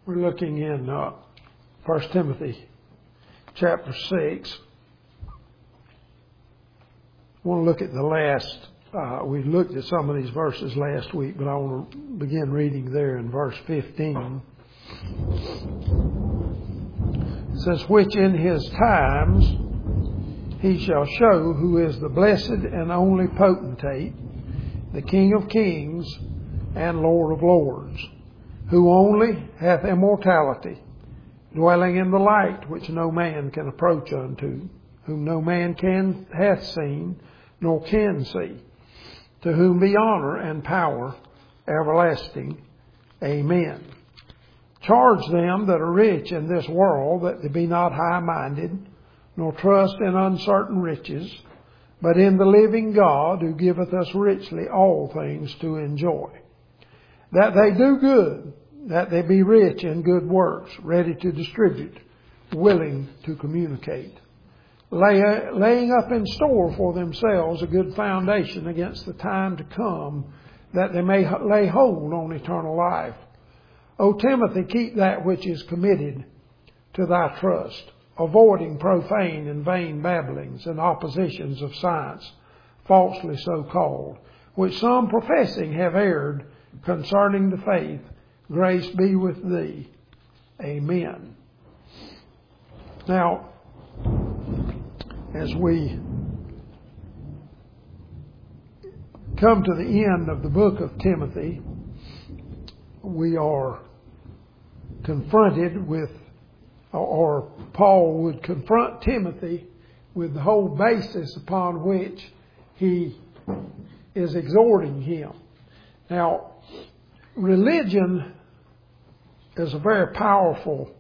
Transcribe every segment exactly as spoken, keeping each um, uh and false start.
We're looking in uh, First Timothy chapter six. I want to look at the last, uh, we looked at some of these verses last week, but I want to begin reading there in verse fifteen. It says, which in his times he shall show who is the blessed and only potentate, the King of kings and Lord of lords, who only hath immortality, dwelling in the light which no man can approach unto, whom no man can hath seen, nor can see, to whom be honour and power everlasting. Amen. Charge them that are rich in this world that they be not high-minded, nor trust in uncertain riches, but in the living God, who giveth us richly all things to enjoy. That they do good, that they be rich in good works, ready to distribute, willing to communicate, Lay, laying up in store for themselves a good foundation against the time to come, that they may lay hold on eternal life. O Timothy, keep that which is committed to thy trust, avoiding profane and vain babblings and oppositions of science, falsely so called, which some professing have erred concerning the faith. Grace be with thee. Amen. Now, as we come to the end of the book of Timothy, we are confronted with, or Paul would confront Timothy with the whole basis upon which he is exhorting him. Now, religion is a very powerful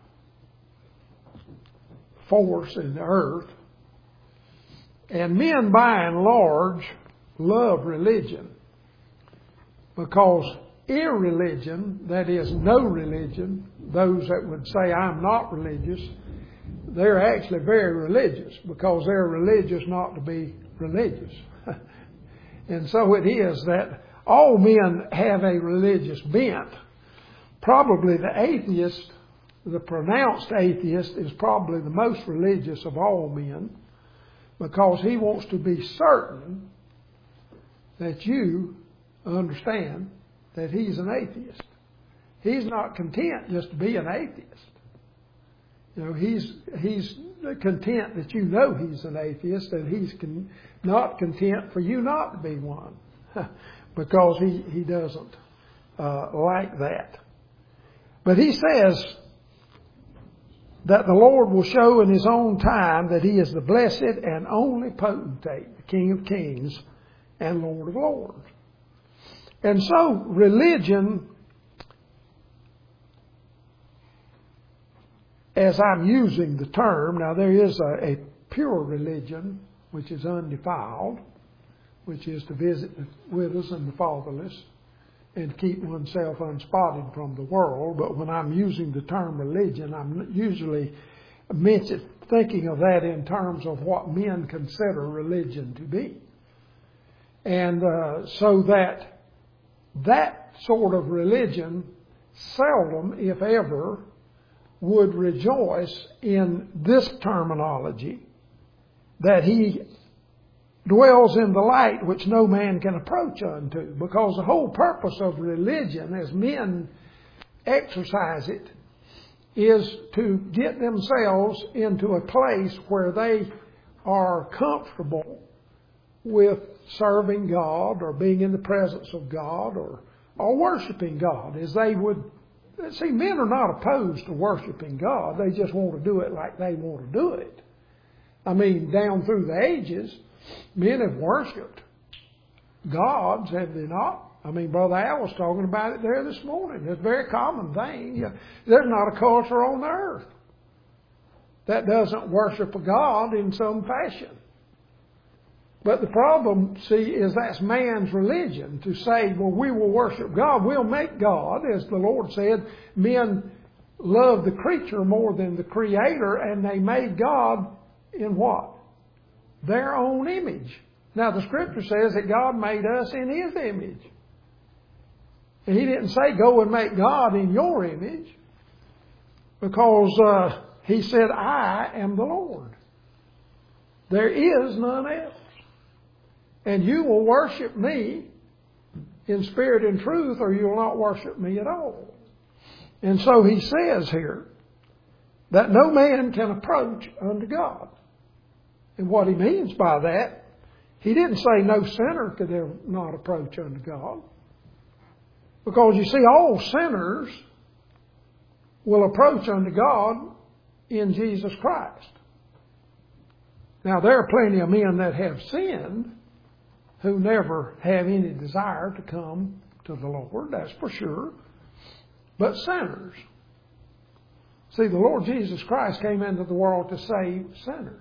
force in the earth, and men by and large love religion, because irreligion, that is no religion, those that would say I'm not religious, they're actually very religious, because they're religious not to be religious. And so it is that all men have a religious bent. Probably the atheist, the pronounced atheist, is probably the most religious of all men, because he wants to be certain that you understand that he's an atheist. He's not content just to be an atheist. You know, he's he's content that you know he's an atheist, and he's con- not content for you not to be one, because he, he doesn't uh, like that. But he says that the Lord will show in his own time that he is the blessed and only potentate, the King of kings and Lord of lords. And so religion, as I'm using the term, now there is a, a pure religion which is undefiled, which is to visit the widows and the fatherless and keep oneself unspotted from the world. But when I'm using the term religion, I'm usually mention, thinking of that in terms of what men consider religion to be. And uh, so that that sort of religion seldom, if ever, would rejoice in this terminology, that he dwells in the light which no man can approach unto. Because the whole purpose of religion, as men exercise it, is to get themselves into a place where they are comfortable with serving God, or being in the presence of God, or, or worshiping God, as they would. See, men are not opposed to worshiping God. They just want to do it like they want to do it. I mean, down through the ages, men have worshipped gods, have they not? I mean, Brother Al was talking about it there this morning. It's a very common thing. There's not a culture on the earth that doesn't worship a god in some fashion. But the problem, see, is that's man's religion, to say, well, we will worship God. We'll make God, as the Lord said, men love the creature more than the Creator, and they made God in what? Their own image. Now, the Scripture says that God made us in His image. And He didn't say, go and make God in your image. Because uh, he said, I am the Lord. There is none else. And you will worship me in spirit and truth, or you will not worship me at all. And so he says here that no man can approach unto God. And what he means by that, he didn't say no sinner could ever not approach unto God. Because you see, all sinners will approach unto God in Jesus Christ. Now, there are plenty of men that have sinned who never have any desire to come to the Lord, that's for sure. But sinners. See, the Lord Jesus Christ came into the world to save sinners.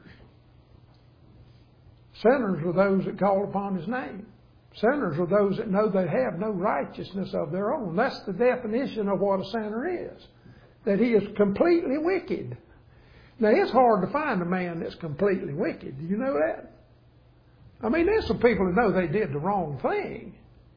Sinners are those that call upon His name. Sinners are those that know they have no righteousness of their own. That's the definition of what a sinner is. That he is completely wicked. Now, it's hard to find a man that's completely wicked. Do you know that? I mean, there's some people that know they did the wrong thing.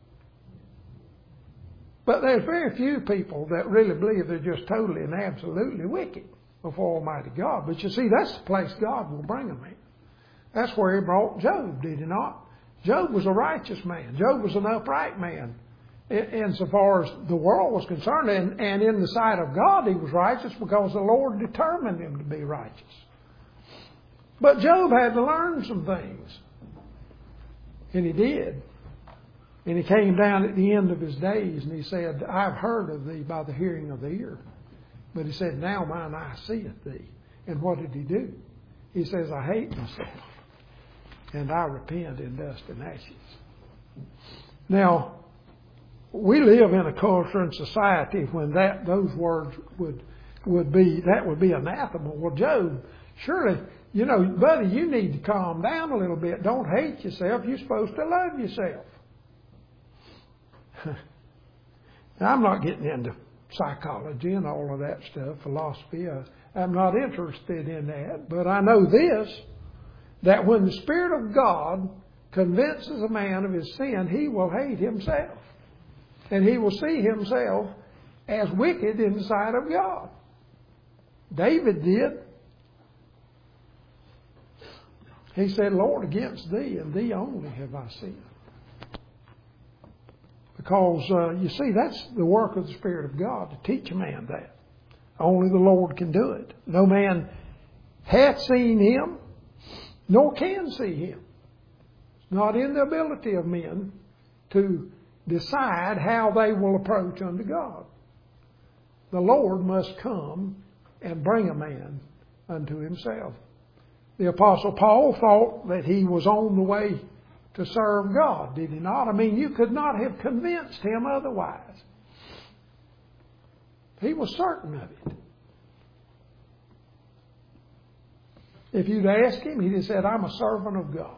But there's very few people that really believe they're just totally and absolutely wicked before Almighty God. But you see, that's the place God will bring them in. That's where He brought Job, did He not? Job was a righteous man. Job was an upright man. Insofar as the world was concerned, and, and in the sight of God he was righteous because the Lord determined him to be righteous. But Job had to learn some things. And he did. And he came down at the end of his days and he said, I've heard of thee by the hearing of the ear. But he said, now mine eye seeth thee. And what did he do? He says, I hate myself, and I repent in dust and ashes. Now, we live in a culture and society when that those words would would be that would be anathema. Well, Job, surely, you know, buddy, you need to calm down a little bit. Don't hate yourself. You're supposed to love yourself. Now, I'm not getting into psychology and all of that stuff, philosophy. I, I'm not interested in that. But I know this, that when the Spirit of God convinces a man of his sin, he will hate himself. And he will see himself as wicked in the sight of God. David did. He said, Lord, against thee and thee only have I sinned. Because, uh, you see, that's the work of the Spirit of God, to teach a man that. Only the Lord can do it. No man hath seen Him, nor can see Him. It's not in the ability of men to decide how they will approach unto God. The Lord must come and bring a man unto Himself. The Apostle Paul thought that he was on the way to serve God, did he not? I mean, you could not have convinced him otherwise. He was certain of it. If you'd asked him, he'd have said, I'm a servant of God.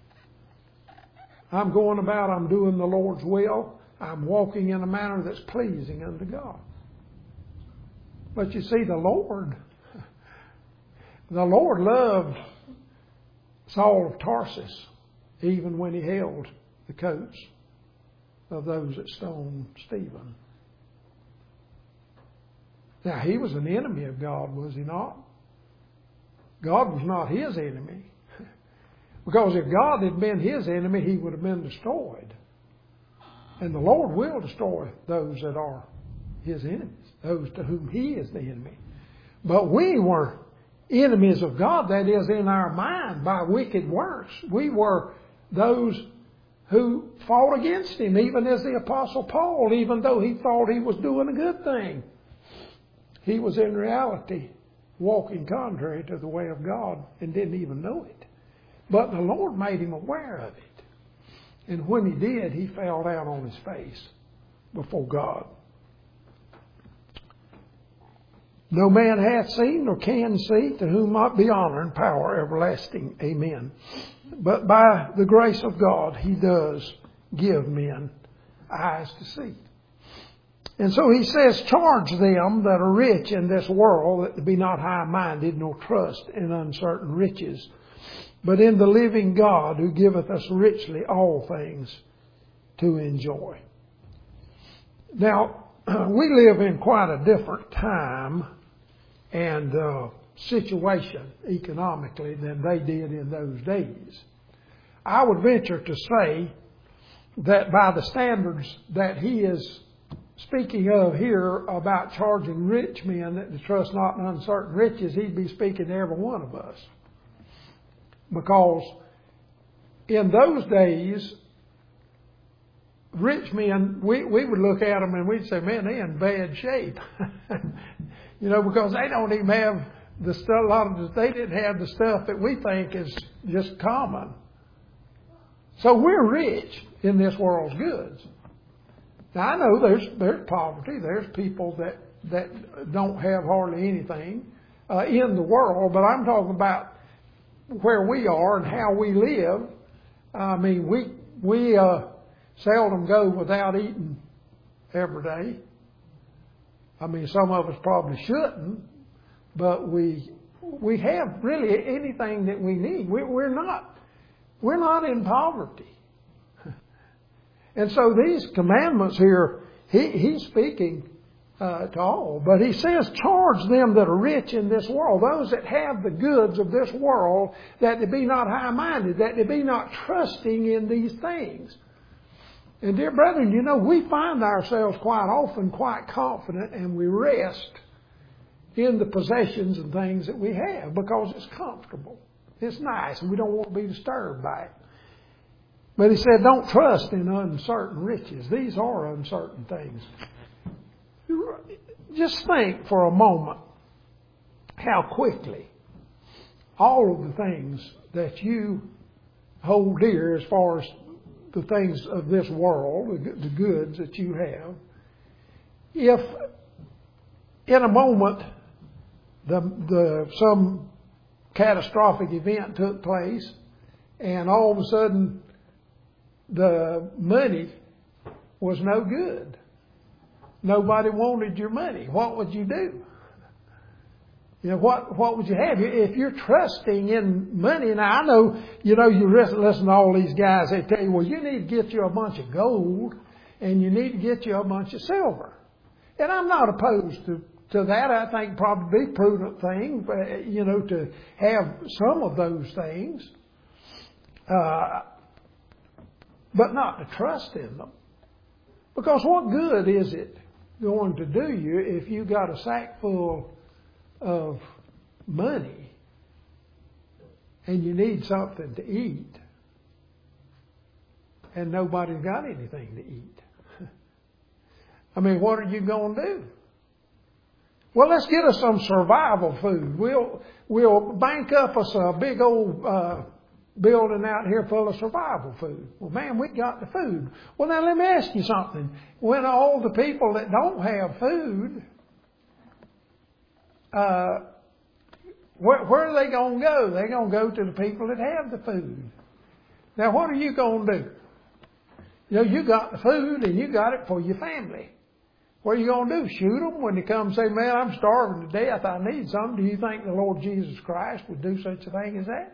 I'm going about, I'm doing the Lord's will. I'm walking in a manner that's pleasing unto God. But you see, the Lord, the Lord loved Saul of Tarsus, even when he held the coats of those that stoned Stephen. Now, he was an enemy of God, was he not? God was not his enemy. Because if God had been his enemy, he would have been destroyed. And the Lord will destroy those that are his enemies, those to whom he is the enemy. But we were enemies of God, that is, in our mind, by wicked works. We were those who fought against him, even as the Apostle Paul, even though he thought he was doing a good thing. He was in reality walking contrary to the way of God and didn't even know it. But the Lord made him aware of it. And when he did, he fell down on his face before God. No man hath seen nor can see, to whom might be honor and power everlasting. Amen. But by the grace of God, He does give men eyes to see. And so He says, charge them that are rich in this world, that be not high-minded, nor trust in uncertain riches, but in the living God, who giveth us richly all things to enjoy. Now, we live in quite a different time and uh, situation economically than they did in those days. I would venture to say that by the standards that he is speaking of here about charging rich men that to trust not in uncertain riches, he'd be speaking to every one of us. Because in those days, rich men, we, we would look at them and we'd say, man, they're in bad shape. You know, because they don't even have the stuff, a lot of the, they didn't have the stuff that we think is just common. So we're rich in this world's goods. Now I know there's there's poverty. There's people that that don't have hardly anything uh, in the world. But I'm talking about where we are and how we live. I mean, we we uh, seldom go without eating every day. I mean, some of us probably shouldn't, but we we have really anything that we need. We, we're not we're not in poverty. And so these commandments here, he, he's speaking uh, to all. But he says, charge them that are rich in this world, those that have the goods of this world, that they be not high-minded, that they be not trusting in these things. And dear brethren, you know, we find ourselves quite often quite confident and we rest in the possessions and things that we have because it's comfortable. It's nice and we don't want to be disturbed by it. But he said, don't trust in uncertain riches. These are uncertain things. Just think for a moment how quickly all of the things that you hold dear as far as the things of this world, the goods that you have, if in a moment the, the some catastrophic event took place and all of a sudden the money was no good. Nobody wanted your money. What would you do? You know, what, what would you have? If you're trusting in money, now I know, you know, you listen to all these guys, they tell you, well, you need to get you a bunch of gold and you need to get you a bunch of silver. And I'm not opposed to, to that. I think probably be a prudent thing, you know, to have some of those things. Uh, But not to trust in them. Because what good is it going to do you if you got a sack full of money and you need something to eat and nobody's got anything to eat? I mean, what are you going to do? Well, let's get us some survival food. We'll, we'll bank up us a big old uh, building out here full of survival food. Well, man, we got the food. Well, now let me ask you something. When all the people that don't have food, uh, where, where are they going to go? They're going to go to the people that have the food. Now, what are you going to do? You know, you got the food and you got it for your family. What are you going to do? Shoot them when they come and say, man, I'm starving to death. I need something. Do you think the Lord Jesus Christ would do such a thing as that?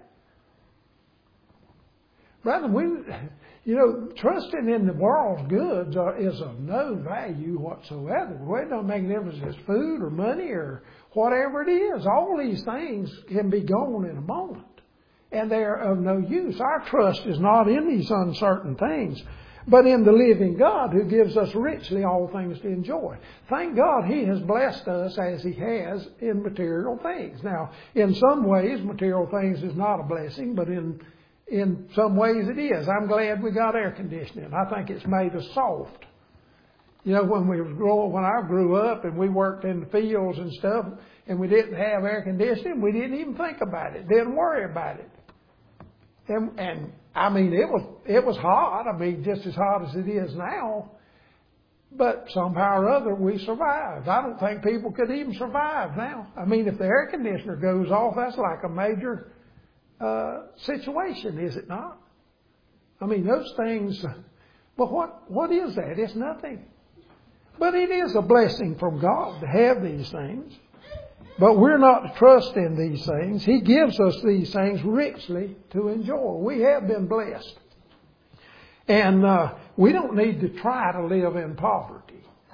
Brother, we, you know, trusting in the world's goods are, is of no value whatsoever. It doesn't make a difference if it's food or money or whatever it is. All these things can be gone in a moment, and they are of no use. Our trust is not in these uncertain things, but in the living God who gives us richly all things to enjoy. Thank God He has blessed us as He has in material things. Now, in some ways, material things is not a blessing, but in In some ways it is. I'm glad we got air conditioning. I think it's made us soft. You know, when we was growing, when I grew up and we worked in the fields and stuff, and we didn't have air conditioning, we didn't even think about it. Didn't worry about it. And, and I mean, it was it was hot. I mean, just as hot as it is now. But somehow or other, we survived. I don't think people could even survive now. I mean, if the air conditioner goes off, that's like a major Uh, situation, is it not? I mean, those things, but what, what is that? It's nothing. But it is a blessing from God to have these things. But we're not to trust in these things. He gives us these things richly to enjoy. We have been blessed. And uh, we don't need to try to live in poverty.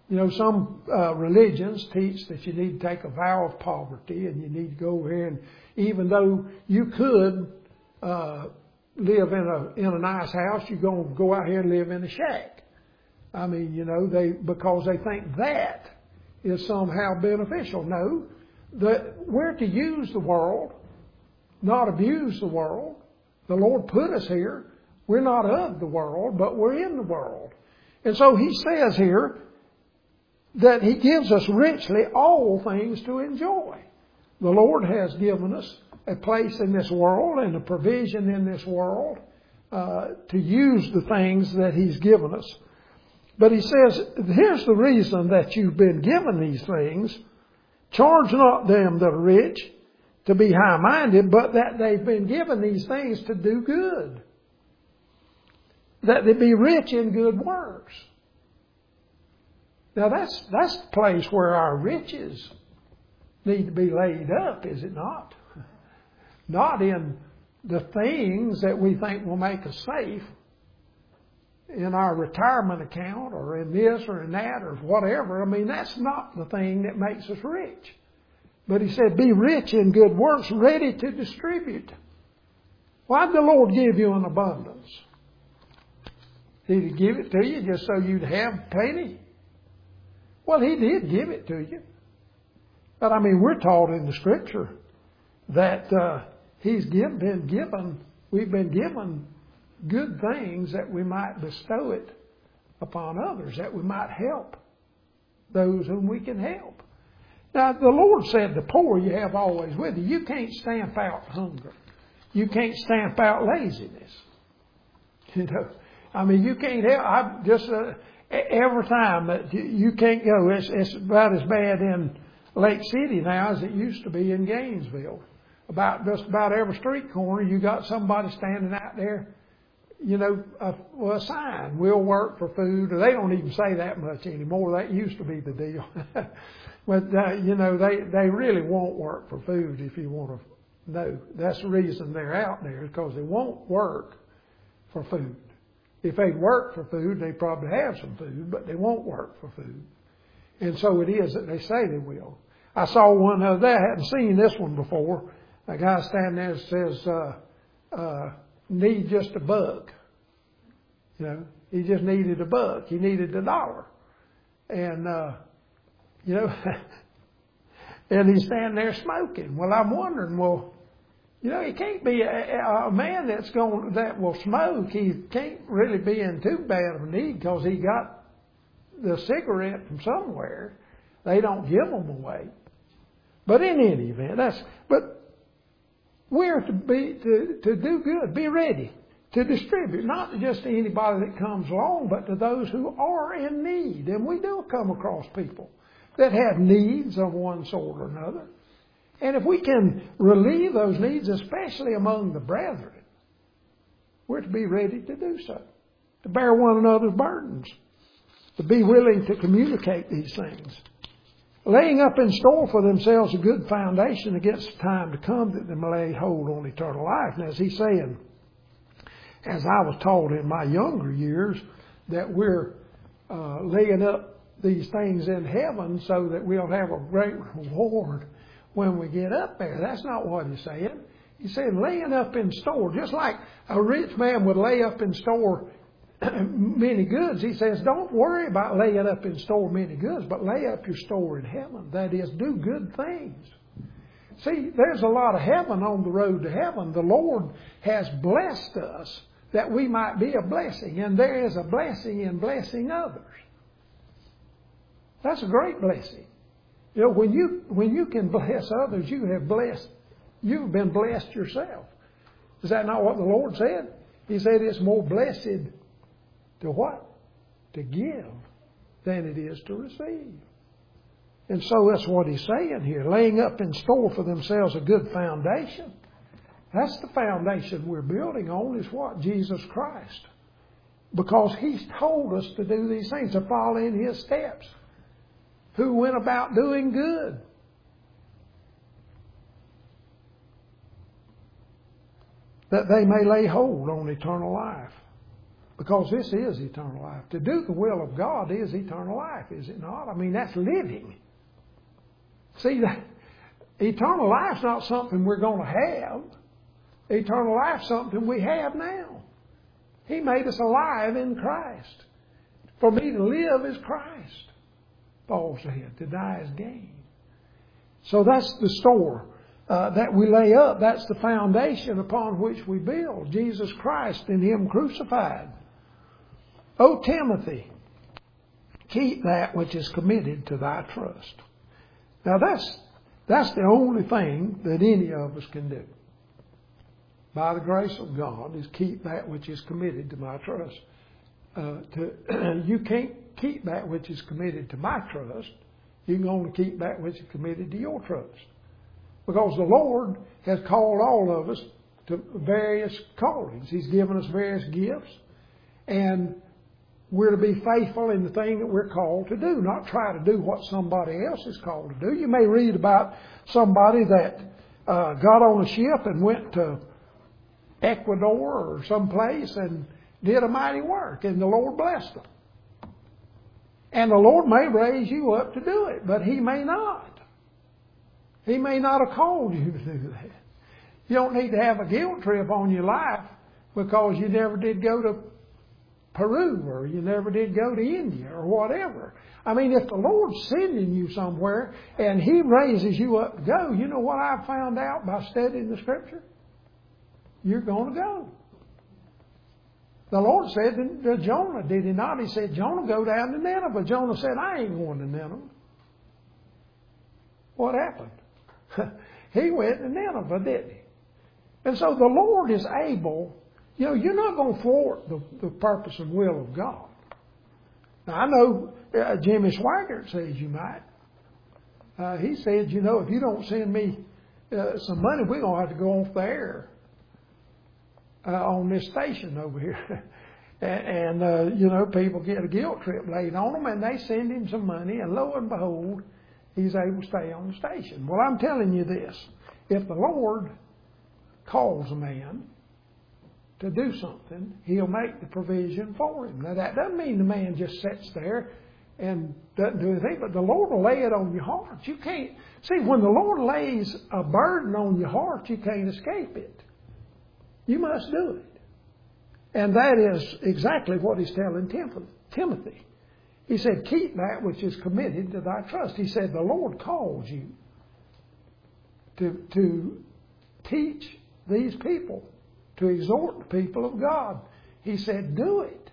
You know, some uh, religions teach that you need to take a vow of poverty and you need to go over here, and even though you could uh, live in a in a nice house, you're going to go out here and live in a shack. I mean, you know, they because they think that is somehow beneficial. No, the, we're to use the world, not abuse the world. The Lord put us here. We're not of the world, but we're in the world. And so He says here that He gives us richly all things to enjoy. The Lord has given us a place in this world and a provision in this world uh, to use the things that He's given us. But He says, here's the reason that you've been given these things. Charge not them that are rich to be high-minded, but that they've been given these things to do good. That they be rich in good works. Now that's, that's the place where our riches need to be laid up, is it not? Not in the things that we think will make us safe, in our retirement account or in this or in that or whatever. I mean, that's not the thing that makes us rich. But He said, be rich in good works, ready to distribute. Why did the Lord give you an abundance? Did He give it to you just so you'd have plenty? Well, He did give it to you. But I mean, we're taught in the Scripture that uh, He's give, been given, we've been given good things that we might bestow it upon others, that we might help those whom we can help. Now, the Lord said, the poor you have always with you. You can't stamp out hunger. You can't stamp out laziness. You know, I mean, you can't help. I just uh, every time that you, you can't go. It's, it's about as bad in Lake City now as it used to be in Gainesville. About just about every street corner, you got somebody standing out there. You know, a, well, a sign, we'll work for food. They don't even say that much anymore. That used to be the deal. But, uh, you know, they, they really won't work for food, if you want to know. That's the reason they're out there, is because they won't work for food. If they'd work for food, they'd probably have some food, but they won't work for food. And so it is that they say they will. I saw one the other day. I hadn't seen this one before. A guy standing there says, uh, uh, need just a buck. You know, he just needed a buck. He needed a dollar. And, uh, you know, and he's standing there smoking. Well, I'm wondering, well, you know, he can't be a, a man that's going, that will smoke. He can't really be in too bad of a need because he got the cigarette from somewhere. They don't give them away. But in any event, that's, but we're to be, to, to do good, be ready to distribute, not just to anybody that comes along, but to those who are in need. And we do come across people that have needs of one sort or another. And if we can relieve those needs, especially among the brethren, we're to be ready to do so, to bear one another's burdens, to be willing to communicate these things. Laying up in store for themselves a good foundation against the time to come, that they may lay hold on eternal life. And as he's saying, as I was taught in my younger years, that we're uh, laying up these things in heaven so that we'll have a great reward when we get up there. That's not what he's saying. He's saying laying up in store, just like a rich man would lay up in store many goods. He says, don't worry about laying up in store many goods, but lay up your store in heaven. That is, do good things. See, there's a lot of heaven on the road to heaven. The Lord has blessed us that we might be a blessing, and there is a blessing in blessing others. That's a great blessing. You know, when you when you can bless others, you have blessed, you've been blessed yourself. Is that not what the Lord said? He said it's more blessed to what? To give than it is to receive. And so that's what he's saying here. Laying up in store for themselves a good foundation. That's the foundation we're building on, is what? Jesus Christ. Because He's told us to do these things, to follow in His steps. Who went about doing good. That they may lay hold on eternal life. Because this is eternal life. To do the will of God is eternal life, is it not? I mean, that's living. See, that eternal life's not something we're going to have. Eternal life's something we have now. He made us alive in Christ. For me to live is Christ. Paul said, to die is gain. So that's the store uh, that we lay up. That's the foundation upon which we build. Jesus Christ and Him crucified. O Timothy, keep that which is committed to thy trust. Now that's that's the only thing that any of us can do. By the grace of God, is keep that which is committed to my trust. Uh, to, you can't keep that which is committed to my trust. You can only keep that which is committed to your trust. Because the Lord has called all of us to various callings. He's given us various gifts. And we're to be faithful in the thing that we're called to do, not try to do what somebody else is called to do. You may read about somebody that uh, got on a ship and went to Ecuador or someplace and did a mighty work, and the Lord blessed them. And the Lord may raise you up to do it, but He may not. He may not have called you to do that. You don't need to have a guilt trip on your life because you never did go to Peru or you never did go to India or whatever. I mean, if the Lord's sending you somewhere and He raises you up to go, you know what I've found out by studying the Scripture? You're going to go. The Lord said to Jonah, did He not? He said, Jonah, go down to Nineveh. Jonah said, I ain't going to Nineveh. What happened? He went to Nineveh, didn't he? And so the Lord is able. You know, you're not going to thwart the, the purpose and will of God. Now, I know uh, Jimmy Swaggart says you might. Uh, he said, you know, if you don't send me uh, some money, we're going to have to go off the air uh, on this station over here. and, and uh, you know, people get a guilt trip laid on them, and they send him some money, and lo and behold, he's able to stay on the station. Well, I'm telling you this. If the Lord calls a man to do something, He'll make the provision for him. Now, that doesn't mean the man just sits there and doesn't do anything, but the Lord will lay it on your heart. You can't, see, when the Lord lays a burden on your heart, you can't escape it. You must do it. And that is exactly what He's telling Timothy. He said, keep that which is committed to thy trust. He said, the Lord calls you to, to teach these people, to exhort the people of God. He said, do it.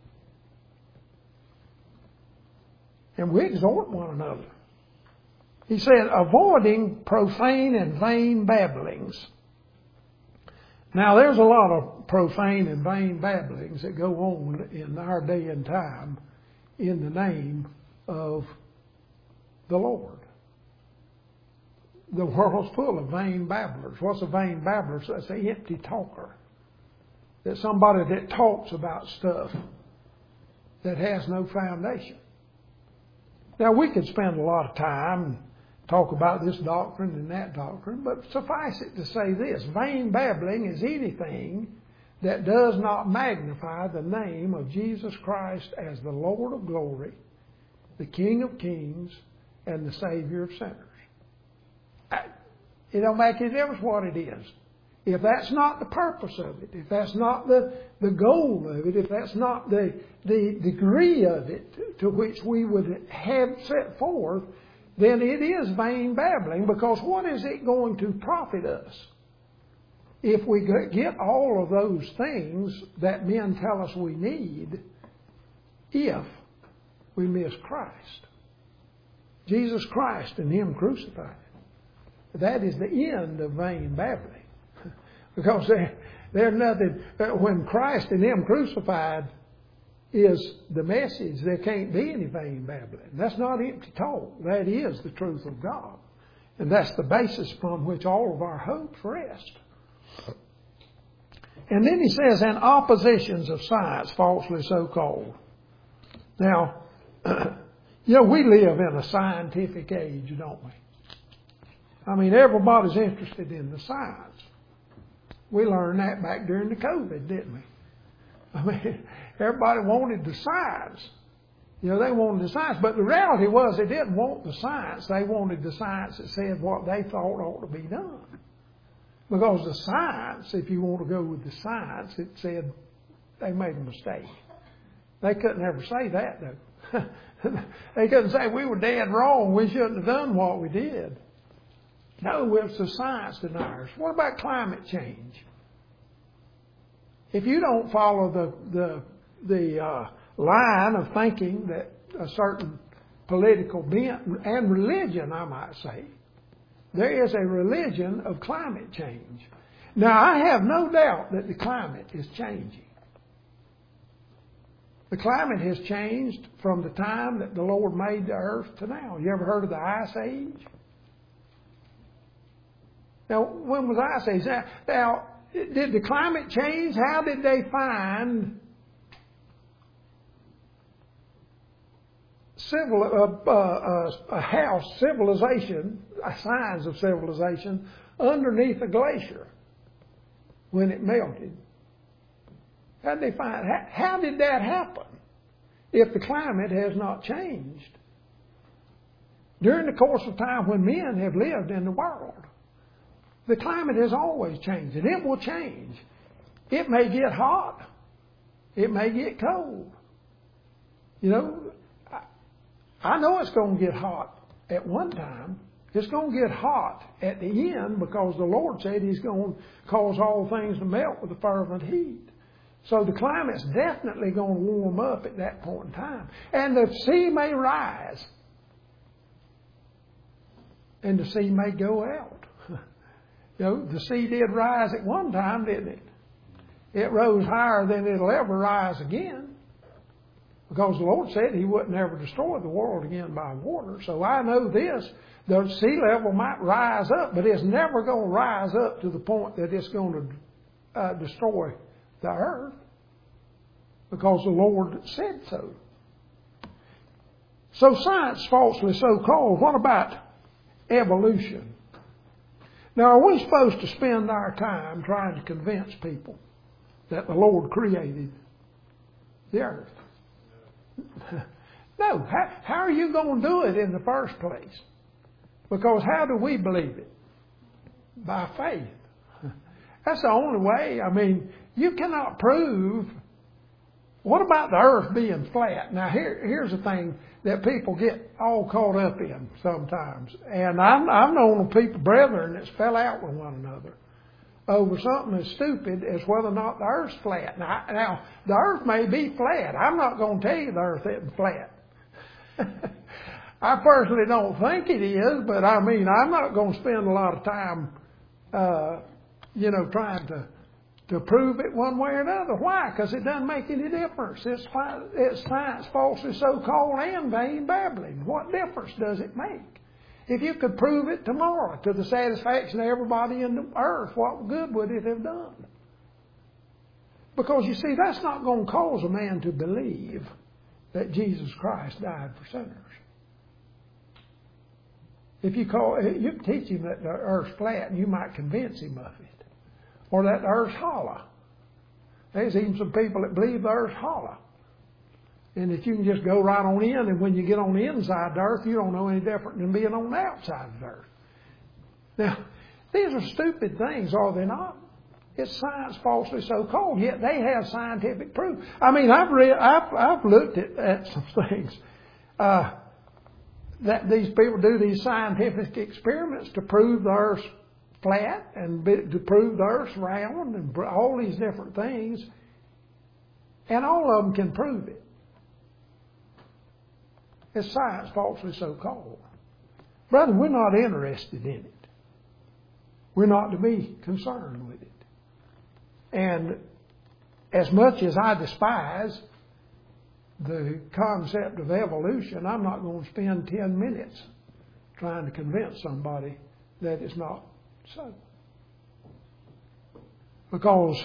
And we exhort one another. He said, avoiding profane and vain babblings. Now, there's a lot of profane and vain babblings that go on in our day and time in the name of the Lord. The world's full of vain babblers. What's a vain babbler? That's an empty talker. That's somebody that talks about stuff that has no foundation. Now, we could spend a lot of time and talk about this doctrine and that doctrine, but suffice it to say this. Vain babbling is anything that does not magnify the name of Jesus Christ as the Lord of glory, the King of kings, and the Savior of sinners. It don't make any difference what it is. If that's not the purpose of it, if that's not the, the goal of it, if that's not the, the degree of it to which we would have set forth, then it is vain babbling, because what is it going to profit us if we get all of those things that men tell us we need if we miss Christ? Jesus Christ and Him crucified. That is the end of vain babbling. Because there, there's nothing, when Christ and Him crucified is the message, there can't be any vain babbling. That's not empty talk. That is the truth of God. And that's the basis from which all of our hopes rest. And then he says, and oppositions of science, falsely so called. Now, you know, we live in a scientific age, don't we? I mean, everybody's interested in the science. We learned that back during the COVID, didn't we? I mean, everybody wanted the science. You know, they wanted the science. But the reality was they didn't want the science. They wanted the science that said what they thought ought to be done. Because the science, if you want to go with the science, it said they made a mistake. They couldn't ever say that, though. They couldn't say we were dead wrong. We shouldn't have done what we did. No, it's the science deniers. What about climate change? If you don't follow the the the uh, line of thinking that a certain political bent and religion, I might say, there is a religion of climate change. Now, I have no doubt that the climate is changing. The climate has changed from the time that the Lord made the earth to now. You ever heard of the Ice Age? Now, when was Ice Age? Now, did the climate change? How did they find civil uh, uh, a house, civilization, signs of civilization underneath a glacier when it melted? How did they find? How, how did that happen if the climate has not changed during the course of time when men have lived in the world? The climate has always changed, and it will change. It may get hot. It may get cold. You know, I, I know it's going to get hot at one time. It's going to get hot at the end because the Lord said He's going to cause all things to melt with a fervent heat. So the climate's definitely going to warm up at that point in time. And the sea may rise. And the sea may go out. You know, the sea did rise at one time, didn't it? It rose higher than it'll ever rise again. Because the Lord said He wouldn't ever destroy the world again by water. So I know this, the sea level might rise up, but it's never going to rise up to the point that it's going to uh, destroy the earth. Because the Lord said so. So science falsely so called. What about evolution? Now, are we supposed to spend our time trying to convince people that the Lord created the earth? No. How, how are you going to do it in the first place? Because how do we believe it? By faith. That's the only way. I mean, you cannot prove. What about the earth being flat? Now, here, here's the thing that people get all caught up in sometimes. And I've, I've known people, brethren, that's fell out with one another over something as stupid as whether or not the earth's flat. Now, now the earth may be flat. I'm not going to tell you the earth isn't flat. I personally don't think it is, but I mean, I'm not going to spend a lot of time, uh, you know, trying to to prove it one way or another. Why? Because it doesn't make any difference. It's, it's science falsely so-called and vain babbling. What difference does it make? If you could prove it tomorrow to the satisfaction of everybody in the earth, what good would it have done? Because you see, that's not going to cause a man to believe that Jesus Christ died for sinners. If you call, you can teach him that the earth's flat, and you might convince him of it. Or that the earth's hollow. There's even some people that believe the earth's hollow. And if you can just go right on in, and when you get on the inside of the earth, you don't know any different than being on the outside of the earth. Now, these are stupid things, are they not? It's science falsely so called, yet they have scientific proof. I mean, I've read, I've, I've looked at, at some things uh, that these people do these scientific experiments to prove the earth's flat and to prove the earth's round and all these different things, and all of them can prove it. It's science falsely so called. Brother, we're not interested in it. We're not to be concerned with it. And as much as I despise the concept of evolution, I'm not going to spend ten minutes trying to convince somebody that it's not so. Because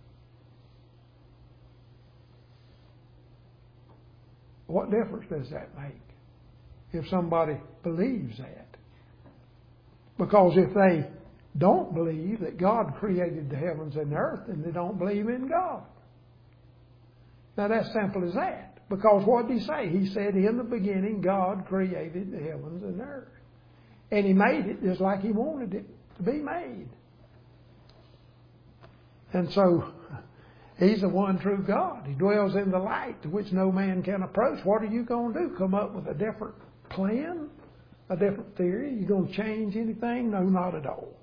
what difference does that make if somebody believes that? Because if they don't believe that God created the heavens and the earth, then they don't believe in God. Now that's simple as that. Because what did he say? He said, in the beginning, God created the heavens and the earth. And He made it just like He wanted it to be made. And so, He's the one true God. He dwells in the light to which no man can approach. What are you going to do? Come up with a different plan? A different theory? You going to change anything? No, not at all.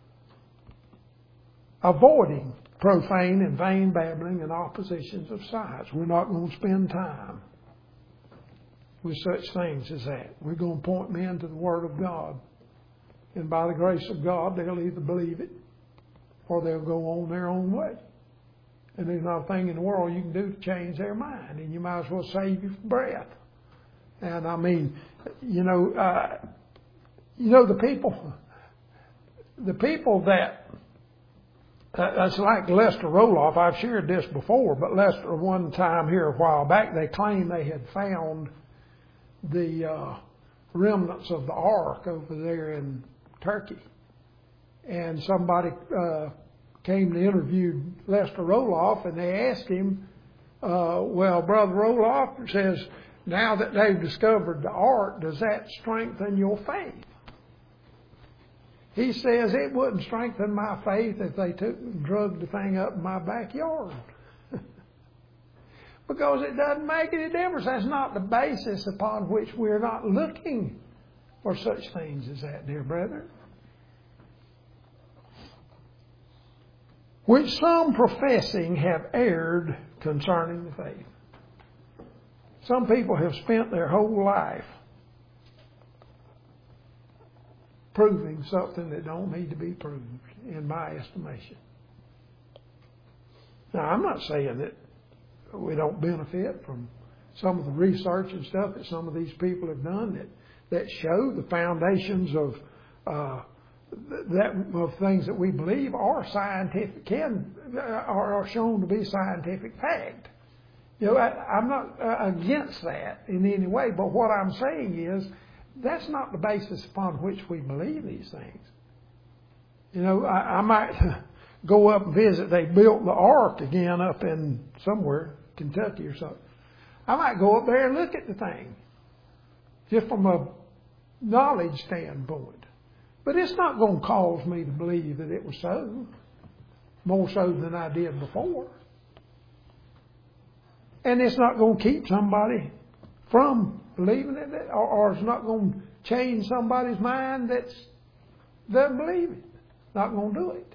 Avoiding profane and vain babbling and oppositions of science. We're not going to spend time with such things as that. We're going to point men to the Word of God. And by the grace of God, they'll either believe it or they'll go on their own way. And there's not a thing in the world you can do to change their mind. And you might as well save your breath. And I mean, you know, uh, you know the people, the people that, uh, it's like Lester Roloff. I've shared this before, but Lester, one time here a while back, they claimed they had found the uh, remnants of the ark over there in Turkey. And somebody uh, came to interview Lester Roloff, and they asked him, uh, well, Brother Roloff says, now that they've discovered the ark, does that strengthen your faith? He says, it wouldn't strengthen my faith if they took and drugged the thing up in my backyard. Because it doesn't make any difference. That's not the basis upon which we're not looking for such things as that, dear brethren. Which some professing have erred concerning the faith. Some people have spent their whole life proving something that don't need to be proved, in my estimation. Now, I'm not saying that we don't benefit from some of the research and stuff that some of these people have done that, that show the foundations of uh, that of things that we believe are scientific, can are, are shown to be scientific fact. You know, I, I'm not uh, against that in any way, but what I'm saying is that's not the basis upon which we believe these things. You know, I, I might go up and visit. They built the ark again up in somewhere, Kentucky or something. I might go up there and look at the thing, just from a knowledge standpoint. But it's not going to cause me to believe that it was so, more so than I did before. And it's not going to keep somebody from believing it, or, or it's not going to change somebody's mind that doesn't believe it. Not going to do it.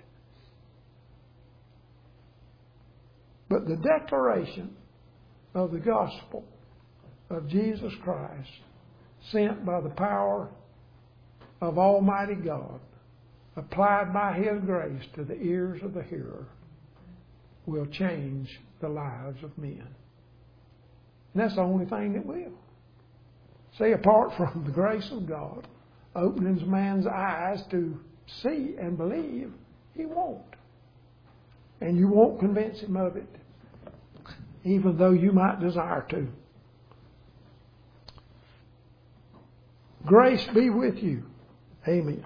But the declaration of the gospel of Jesus Christ, sent by the power of Almighty God, applied by His grace to the ears of the hearer, will change the lives of men. And that's the only thing that will. See, apart from the grace of God opening a man's eyes to see and believe, he won't. And you won't convince him of it, even though you might desire to. Grace be with you. Amen.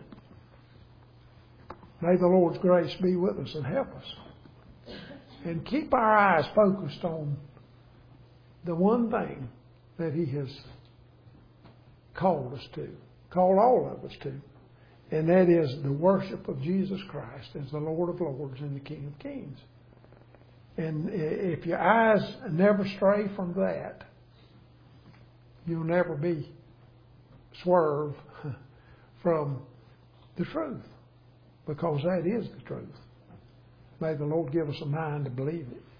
May the Lord's grace be with us and help us. And keep our eyes focused on the one thing that He has called us to, called all of us to, and that is the worship of Jesus Christ as the Lord of Lords and the King of Kings. And if your eyes never stray from that, you'll never be swerve from the truth, because that is the truth. May the Lord give us a mind to believe it.